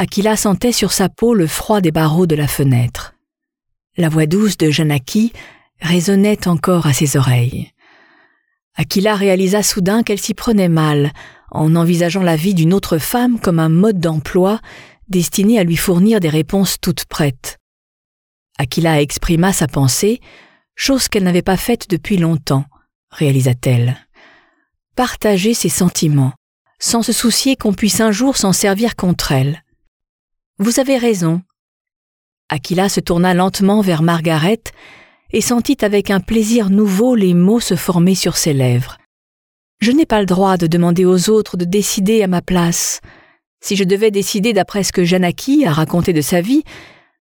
Aquila sentait sur sa peau le froid des barreaux de la fenêtre. La voix douce de Janaki résonnait encore à ses oreilles. Aquila réalisa soudain qu'elle s'y prenait mal, en envisageant la vie d'une autre femme comme un mode d'emploi destiné à lui fournir des réponses toutes prêtes. Aquila exprima sa pensée, chose qu'elle n'avait pas faite depuis longtemps, réalisa-t-elle. Partager ses sentiments, sans se soucier qu'on puisse un jour s'en servir contre elle. Vous avez raison. Aquila se tourna lentement vers Margaret et sentit avec un plaisir nouveau les mots se former sur ses lèvres. Je n'ai pas le droit de demander aux autres de décider à ma place. Si je devais décider d'après ce que Janaki a raconté de sa vie,